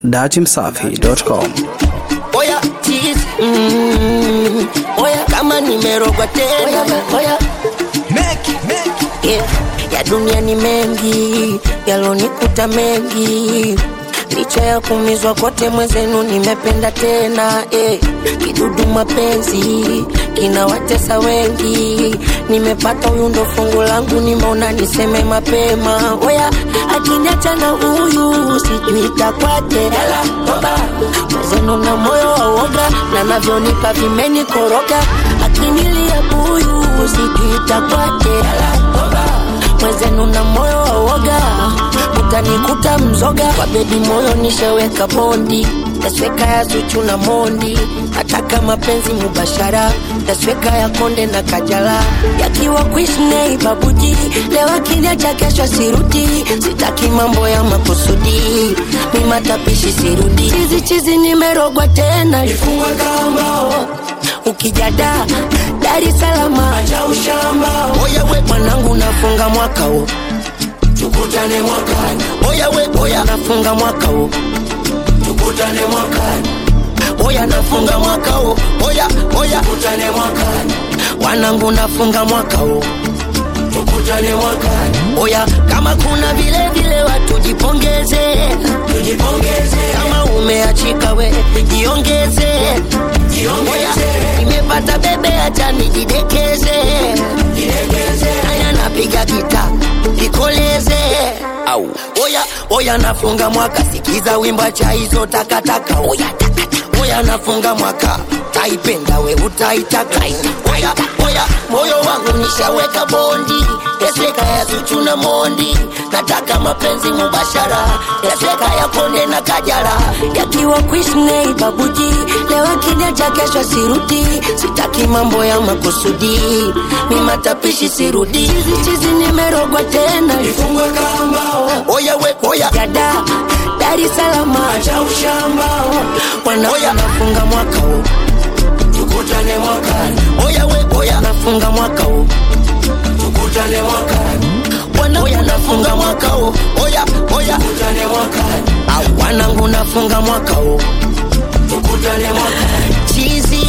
datimsafi.com. Oya cheese, oya kama nimerogwa tena. Oya Make yeah. Ya dunia ni mengi, yalonikuta mengi, licha ya kumizwa kote mwezenu nimependa tena kidudu mapenzi kinawatesa wengi, nimepata huyu ndo fungu langu, nimeona niseme mapema. Oya akiniacha na huyu sijui itakuwaje, yala toba mwezenu na moyo wa uoga, na navyonipa vimenikoroga, akinilia huyu sijui itakuwaje, yala toba mwezenu na moyo wa uoga, utanikuta mzoga kwa bedi moyo nisheweka bondi, tasweka ya Zuchu na Mondi, nataka mapenzi mubashara, tasweka ya Konde na Kajala, yakiwa Quisney babuji, leo kiniacha kesho sirudi, sitaki mambo ya makusudi, mimi matapishi sirudi, chizi nimerogwa tena, ifungwa kamba ukijada Dar es Salaam acha ushamba. Oya we mwanangu nafunga mwaka huu, tukutane mwakani. Oya we oya nafunga mwaka huu, tukutane mwakani. Oya nafunga mwaka huu, oya tukutane mwakani. Wanangu nafunga mwaka huu, tukutane mwakani. Oya kama kuna vile watu jipongeze, kama umeachika we jiongeze. Oya nimepata bebe acha nijidekeze, naya napiga gita nikoleze. Au oya nafunga mwaka, sikiza wimbo cha hizo takataka. Oya nafunga mwaka, taipenda we utaitaka. Oya moyo wangu nishaweka bondi, yasweka ya Zuchu na Mondi, nataka mapenzi mubashara, yasweka ya Konde na Kajala, yakiwa Quisney babuji, leo kiniacha kesho sirudi, sitaki mambo ya makusudi, mimi matapishi sirudi, chizi nimerogwa tena, ifungwe kamba. Oya we oya jada Dar es Salaam acha ushamba. Oya nafunga mwaka huu, tukutane mwakani. Oya we oya nafunga mwaka huu, tukutane mwakani. Oya nafunga mwaka huu, oya tukutane mwakani. Wanangu nafunga mwaka huu, tukutane mwakani. Chizi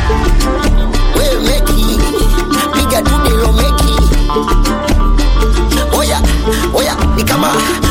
we meki piga dude lo meki. Oya ni kama